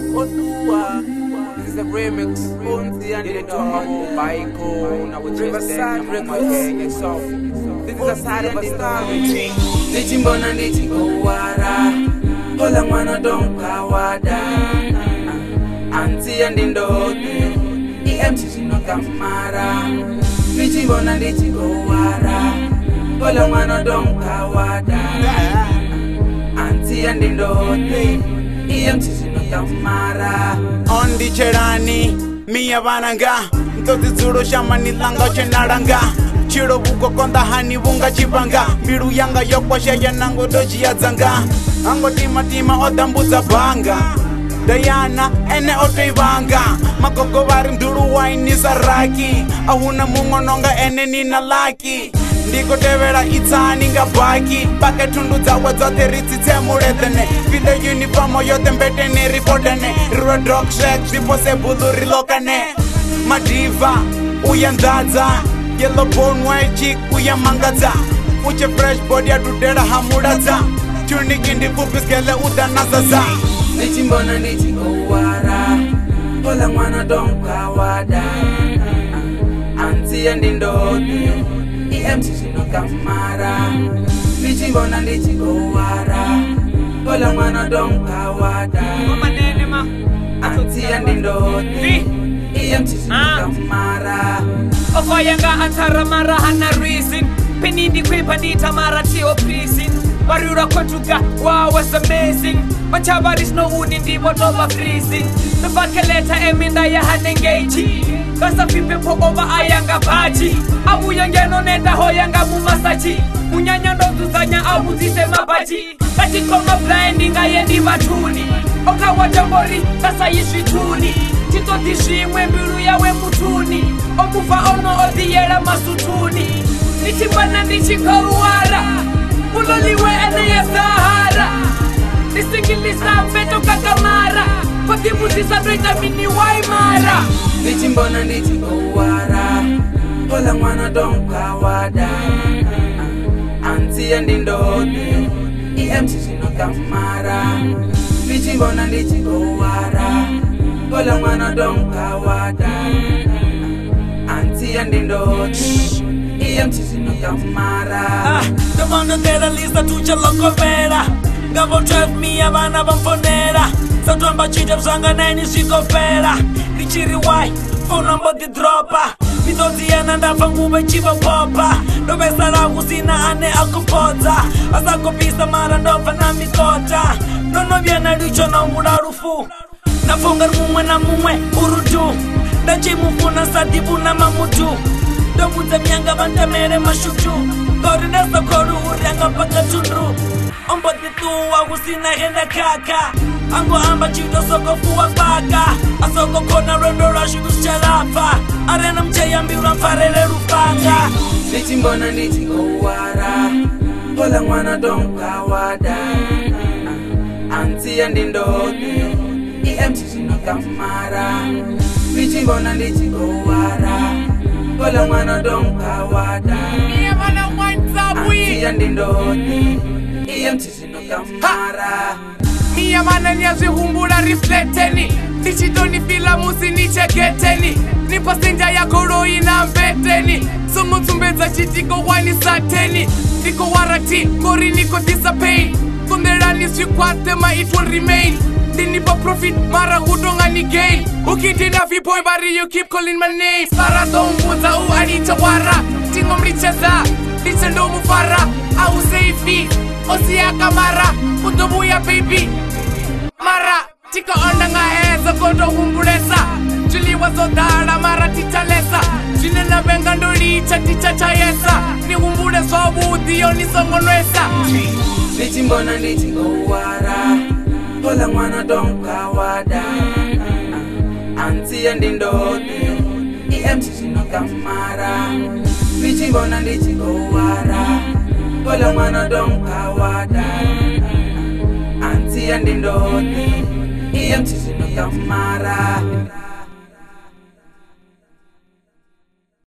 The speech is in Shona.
This is a remix. Did it to Baiko. Now with Riverside Records. This is a side of a story. Nichimbona nichikowara. Hola mwana donka wada. Anti and indote. EMC no kamara. Nichimbona nichikowara. Hola mwana donka wada. Anti and indote. EMC no kamara. On the cherani, Mia Vananga, Toti Zuro Shamani Langa Chenaranga, Chiro Buko Konda Hani Bunga Chibanga, Biru Yanga Yokwasha Yanango Dojia Zanga, Ango Tima Odambuza Banga, Diana, Ene Otevanga, Makoko Varinduru Wine Saraki, Ahuna Mungononga Ene Nina Laki. Ndiko tevera itsaninga baki paketundu dzawe dzote ritsitse muredene video uniform yote mbetene ripotene road shack zviposebulu rilokane madiva uyandadza yellow bone white chick uyamangadza uche fresh body adudera hamudadza tuniki ndifupiskele udanazaza nichimbona ndichikowara hola mwana donka wada anti andindote EMC no kamara nichimbona ndichikowara hola mwana donka wada anti andindote EMC no kamara ofoyanga antara mara hana reason penindi kwepa nita mara tio prison barura kwetuga wow was amazing machabaris no uni ndibo toba freezing the vakeleta eminda ya hanengeji kasa pipepo over ayanga baji abu yangeno nenda hoyanga mumasaji munyanya ndozuzanya abu zise mabaji kati koma blinding ayendi batuni oka wajambori kasa yishituni tito dishimwe mbiru yawe mutuni omufa ono odiyera masutuni nichimbana ndichikowara uloliwe ene ya Sahara nisingilisa mbeto kakamara Fatibuzisa doita mini waimara nichimbona ndichikowara hola mwana donka wada anti andindote EMC no kamara nichimbona ndichikowara hola mwana donka wada anti andindote EMC no kamara Tomando tera lista tucha loco vera Gabo 12 mia vana vamfonera Satwamba chita msanga naini sikofera Nichiri wai, phone number di dropa Mitozi ya nanda fangube chiva popa Dobe saragu sina ane akupota Asako pisa mara ndofa na mikota Nono viana richo na umurarufu Nafungar mumwe na mumwe urudu Dachi mufuna sadibu na mamudu Domuze mianga vantamere mashutu Kori nesa koru urianga paka chundru Ombo tituwa usina henda kaka Ango amba chito soko fuwa baka Asoko kona rendo rashi kuscharafa Arena mcheya mbiura mfarele rufanga nichimbona ndichikowara hola mwana donka wada anti andindote EMC no kamara nichimbona ndichikowara hola mwana donka wada anti andindote EMC no kamara Mia mana nyazihumbura reflecteni Nichitoni filamu sinicheketeni Nipo senja ya koroi na mbeteni Sumu tumbeza chitiko wani sateni Niko warati, kori niko disappear From the rallies you kwantema it will remain Nipo profit, mara hudonga ni gain Ukidina viboy bari you keep calling my name Sara dombuza uanita wara Tingo mricheza, nichendo mufara Au seifi, osia kamara Utobuya baby Mara, tika onda nga eza koto humbulesa Juli wazodara mara tichalesa Jine na benga ndolicha ticha chayesa Ni humbule sobu udiyo ni songonwesa nichimbona ndichikowara hola mwana donka wada anti andindote EMC no kamara nichimbona ndichikowara hola mwana donka wada anti andindote EMC no kamara